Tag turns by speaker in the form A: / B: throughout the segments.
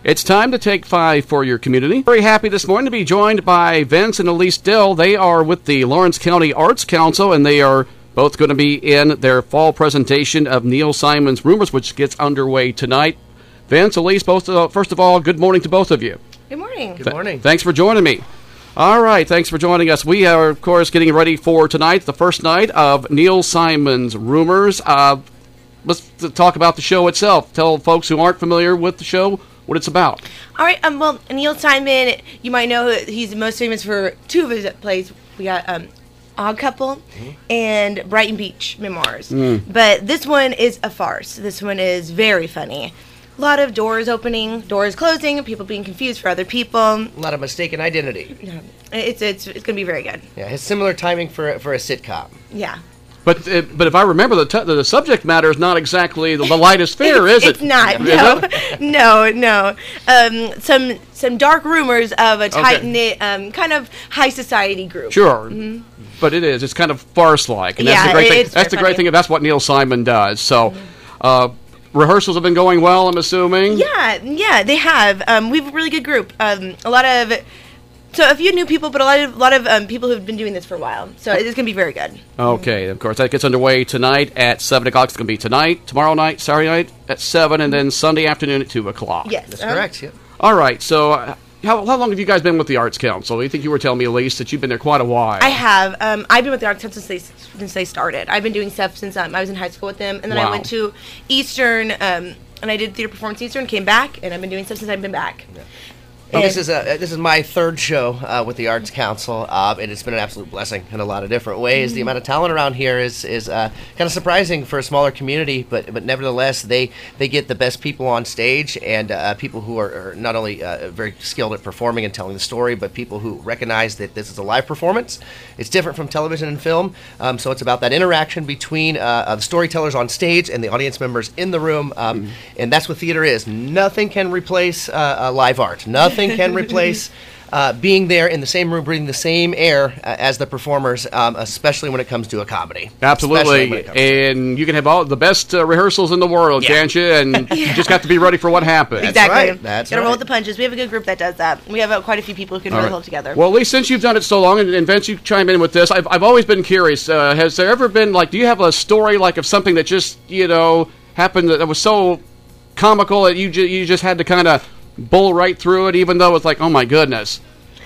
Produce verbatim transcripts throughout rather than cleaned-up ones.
A: It's time to take five for your community. Very happy this morning to be joined by Vince and Elise Dill. They are with the Lawrence County Arts Council, and they are both going to be in their fall presentation of Neil Simon's Rumors, which gets underway tonight. Vince, Elise, both, uh, first of all, good morning to both of you.
B: Good morning.
C: Good morning.
A: Th- thanks for joining me. All right, thanks for joining us. We are, of course, getting ready for tonight, the first night of Neil Simon's Rumors. Uh, let's talk about the show itself. Tell folks who aren't familiar with the show what it's about.
B: All right. Um. Well, Neil Simon, you might know he's most famous for two of his plays. We got um, Odd Couple mm-hmm. and Brighton Beach Memoirs. Mm. But this one is a farce. This one is very funny. A lot of doors opening, doors closing, people being confused for other people.
C: A lot of mistaken identity.
B: Yeah. It's it's it's gonna be very good.
C: Yeah, has similar timing for for a sitcom.
B: Yeah.
A: But uh, but if I remember, the t- the subject matter is not exactly the, the lightest fare, is
B: it's,
A: it?
B: It's not. No, no, no. Um, some some dark rumors of a tight knit, okay. um, kind of high society group.
A: Sure,
B: mm-hmm.
A: but it is. It's kind of farce-like, and
B: yeah,
A: that's the great thing.
B: It's
A: that's the
B: funny.
A: great thing. That's what Neil Simon does. So, mm-hmm. uh, rehearsals have been going well, I'm assuming.
B: Yeah, yeah, they have. Um, we have a really good group. Um, a lot of. So a few new people, but a lot of a lot of um, people who've been doing this for a while. So it's going to be very good.
A: Okay, of course. That gets underway tonight at seven o'clock. It's going to be tonight, tomorrow night, Saturday night at seven, and then Sunday afternoon at two o'clock.
B: Yes.
C: That's
B: uh-huh.
C: correct, yeah.
A: All right, so uh, how, how long have you guys been with the Arts Council? I think you were telling me, Elise, that you've been there quite a while.
B: I have. Um, I've been with the Arts Council since they, since they started. I've been doing stuff since um, I was in high school with them, and then
A: wow.
B: I went to Eastern, um, and I did theater performance at Eastern, came back, and I've been doing stuff since I've been back.
C: Yeah. Well, this is a, this is my third show uh, with the Arts Council, uh, and it's been an absolute blessing in a lot of different ways. Mm-hmm. The amount of talent around here is is uh, kind of surprising for a smaller community, but but nevertheless, they, they get the best people on stage, and uh, people who are, are not only uh, very skilled at performing and telling the story, but people who recognize that this is a live performance. It's different from television and film, um, so it's about that interaction between uh, uh, the storytellers on stage and the audience members in the room, um, mm-hmm. and that's what theater is. Nothing can replace uh, uh, live art. Nothing can replace uh, being there in the same room, breathing the same air uh, as the performers, um, especially when it comes to a comedy.
A: Absolutely. And you can have all the best uh, rehearsals in the world,
C: yeah.
A: can't you? And
B: yeah.
A: you just got to be ready for what happens.
C: That's
B: exactly.
C: right. That's
B: Gotta
C: right.
B: roll with the punches. We have a good group that does that. We have uh, quite a few people who can
A: all
B: really
A: right.
B: hold together.
A: Well, at least since you've done it so long, and, and Vince, you chime in with this, I've, I've always been curious. Uh, has there ever been, like, do you have a story, like, of something that just, you know, happened that was so comical that you, ju- you just had to kind of bull right through it, even though it's like, oh my goodness.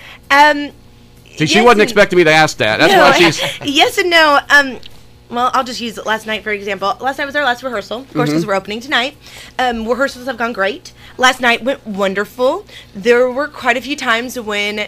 B: Um,
A: See, she
B: yes
A: wasn't
B: and,
A: expecting me to ask that. That's
B: no,
A: why she's.
B: Yes and no. Um, well, I'll just use last night for example. Last night was our last rehearsal, of course, because mm-hmm. we're opening tonight. Um, rehearsals have gone great. Last night went wonderful. There were quite a few times when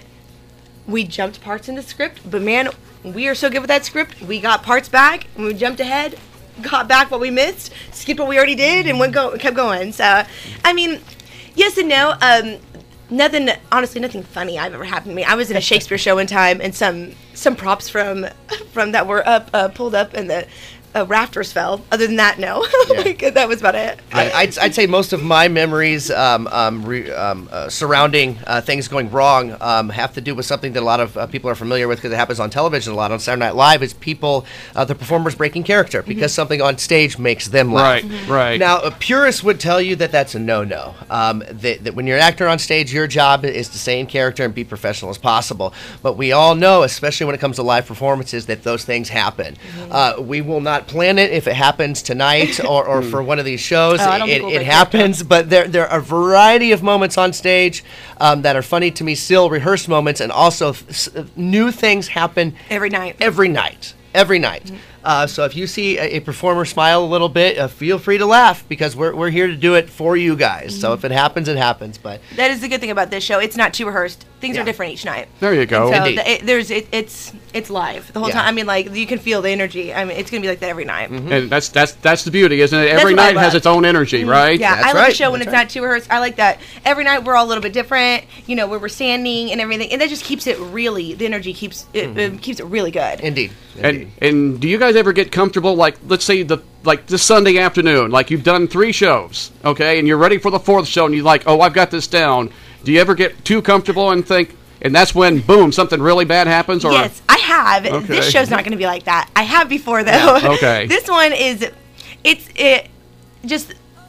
B: we jumped parts in the script, but man, we are so good with that script. We got parts back, and we jumped ahead, got back what we missed, skipped what we already did, and went go kept going. So, I mean. Yes and no. Um, nothing, honestly, nothing funny I've ever happened to me. I was in a Shakespeare show one time, and some some props from from that were up uh, pulled up, and the uh, rafters fell. Other than that, no. Yeah. That was about it.
C: I, I'd, I'd say most of my memories um, um, re, um, uh, surrounding uh, things going wrong um, have to do with something that a lot of uh, people are familiar with because it happens on television a lot on Saturday Night Live. Is people, uh, the performers breaking character because mm-hmm. something on stage makes them laugh.
A: Right, mm-hmm. right.
C: Now, a purist would tell you that that's a no-no. Um, that, that when you're an actor on stage, your job is to stay in character and be professional as possible. But we all know, especially when it comes to live performances, that those things happen. Mm-hmm. Uh, we will not plan it if it happens tonight or, or for one of these shows.
B: Oh, I don't
C: it
B: think we'll
C: it happens, but there there are a variety of moments on stage um, that are funny to me, still rehearsed moments, and also s- new things happen
B: every night.
C: Every night. Every night. Mm-hmm. Uh, so if you see a, a performer smile a little bit, uh, feel free to laugh because we're we're here to do it for you guys. Mm-hmm. So if it happens, it happens. But
B: that is the good thing about this show. It's not too rehearsed. Things yeah. are different each night.
A: There you go.
B: And so the, it, there's it, it's it's live the whole
C: yeah.
B: time. I mean, like you can feel the energy. I mean, it's gonna be like that every night.
A: Mm-hmm. And that's that's that's the beauty, isn't it? Every night has its own energy,
B: mm-hmm.
A: right?
B: Yeah,
C: that's
B: I love
C: right.
B: a show when
C: that's
B: it's
C: right.
B: not too rehearsed. I like that. Every night we're all a little bit different. You know, where we're standing and everything, and that just keeps it really. The energy keeps it, mm-hmm. it keeps it really good.
C: Indeed.
A: Indeed. And and do you guys ever get comfortable? Like, let's say the like this Sunday afternoon, like you've done three shows, okay, and you're ready for the fourth show, and you're like, oh, I've got this down. Do you ever get too comfortable and think, and that's when, boom, something really bad happens? Or
B: yes, I have.
A: Okay.
B: This show's not going to be like that. I have before, though.
A: Yeah, okay.
B: This one is, it's it just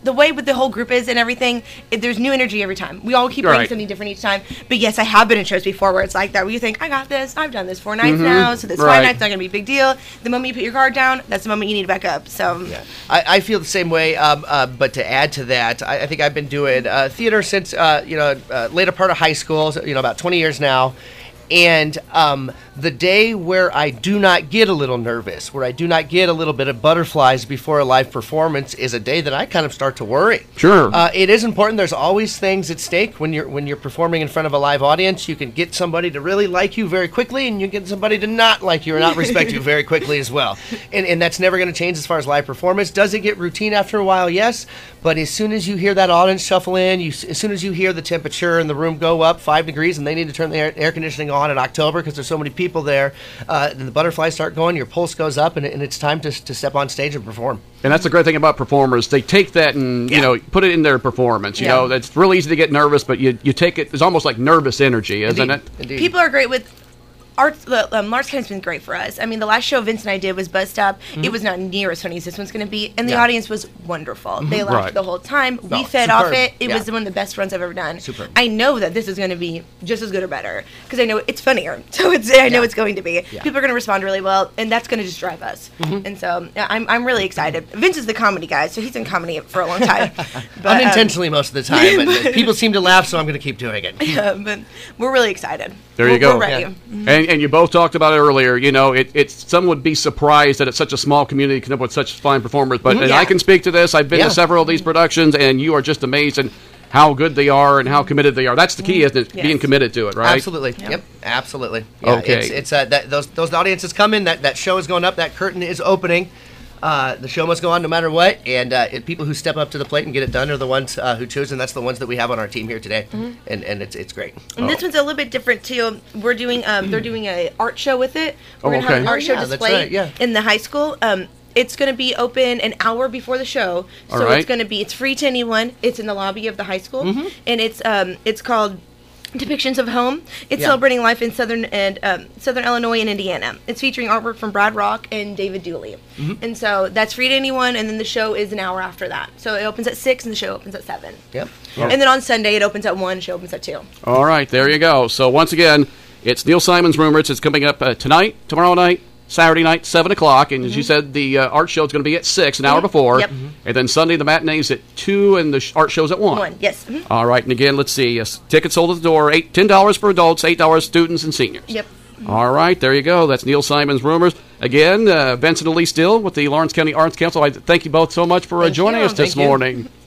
B: the way with the whole group is and everything, it, there's new energy every time. We all keep
A: Right.
B: bringing something different each time. But yes, I have been in shows before where it's like that, where you think, I got this, I've done this four nights now, so this
A: Right.
B: five nights not going to be a big deal. The moment you put your guard down, that's the moment you need to back up. So
C: Yeah. I, I feel the same way, um, uh, but to add to that, I, I think I've been doing uh, theater since, uh, you know, uh, later part of high school, so, you know, about twenty years now. And um, the day where I do not get a little nervous, where I do not get a little bit of butterflies before a live performance, is a day that I kind of start to worry.
A: Sure.
C: Uh, it is important. There's always things at stake when you're when you're performing in front of a live audience. You can get somebody to really like you very quickly, and you get somebody to not like you or not respect you very quickly as well. And and that's never going to change as far as live performance. Does it get routine after a while? Yes. But as soon as you hear that audience shuffle in, you as soon as you hear the temperature in the room go up five degrees, and they need to turn the air, air conditioning on in October because there's so many people there, uh, and the butterflies start going, your pulse goes up, and, and it's time to to step on stage and perform.
A: And that's the great thing about performers. They take that and, you
C: Yeah.
A: know, put it in their performance. You
C: Yeah.
A: know, it's real easy to get nervous, but you, you take it, it's almost like nervous energy, isn't
C: Indeed.
A: it?
C: Indeed.
B: people are great with arts. The um, Lawrence County's been great for us. I mean, the last show Vince and I did was Buzz Up. It was not near as funny as this one's going to be, and the
C: Yeah.
B: audience was wonderful. They laughed
A: Right.
B: the whole time. We
C: No,
B: fed
C: superb.
B: off it. It
C: Yeah.
B: was one of the best runs I've ever done.
C: Superb.
B: I know that this is going to be just as good or better because I know it's funnier. So it's I know
C: Yeah.
B: it's going to be.
C: Yeah.
B: People are going to respond really well, and that's going to just drive us. And so yeah, I'm I'm really excited. Vince is the comedy guy, so he's in comedy for a long time. But, um,
C: Unintentionally most of the time, but, but people seem to laugh, so I'm going to keep doing it.
B: yeah, but we're really excited.
A: There
B: We're-
A: you go.
B: We're ready.
C: Yeah.
A: And, and you both talked about it earlier. You know, it, it's some would be surprised that it's such a small community can come up with such fine performers. But and
B: Yeah.
A: I can speak to this. I've been
C: Yeah.
A: to several of these productions, and you are just amazing how good they are and how committed they are. That's the key, isn't it?
B: Yes.
A: Being committed to it, right?
C: Absolutely.
B: Yeah.
C: Yep. Absolutely. Yeah,
A: Okay.
C: It's, it's uh, that those those audiences come in. That that show is going up. That curtain is opening. Uh, the show must go on no matter what. And uh, it, people who step up to the plate and get it done are the ones uh, who choose, and that's the ones that we have on our team here today. And and it's it's great.
B: And this one's a little bit different too. We're doing um, they're doing a art show with it. We're
A: Oh,
B: gonna have an
A: okay.
B: art
C: Oh,
B: show
C: yeah, that's
B: display
C: right, yeah.
B: in the high school. Um, it's going to be open an hour before the show, so
A: All right.
B: it's going to be it's free to anyone. It's in the lobby of the high school,
C: Mm-hmm.
B: and it's um it's called Depictions of Home. It's
C: Yeah.
B: celebrating life in southern and um, southern Illinois and Indiana. It's featuring artwork from Brad Rock and David Dooley,
C: Mm-hmm.
B: and so that's free to anyone. And then the show is an hour after that, so it opens at six and the show opens at seven.
C: Yep.
B: And then on Sunday it opens at one. The show opens at two.
A: All right, there you go. So once again, it's Neil Simon's Rumors. It's coming up uh, tonight, tomorrow night, Saturday night, seven o'clock. And as you said, the uh, art show is going to be at six, an hour before.
B: Yep.
A: Mm-hmm. And then Sunday, the matinee's at two, and the sh- art show's at one.
B: One, yes. Mhm.
A: All right, and again, let's see. Yes, tickets sold at the door, eight, ten dollars for adults, eight dollars students and seniors.
B: Yep.
A: All right, there you go. That's Neil Simon's Rumors. Again, uh, Vincent and Elise Dill with the Lawrence County Arts Council. I thank you both so much for uh,
B: Thank
A: joining
B: you.
A: us this
B: Thank you.
A: morning.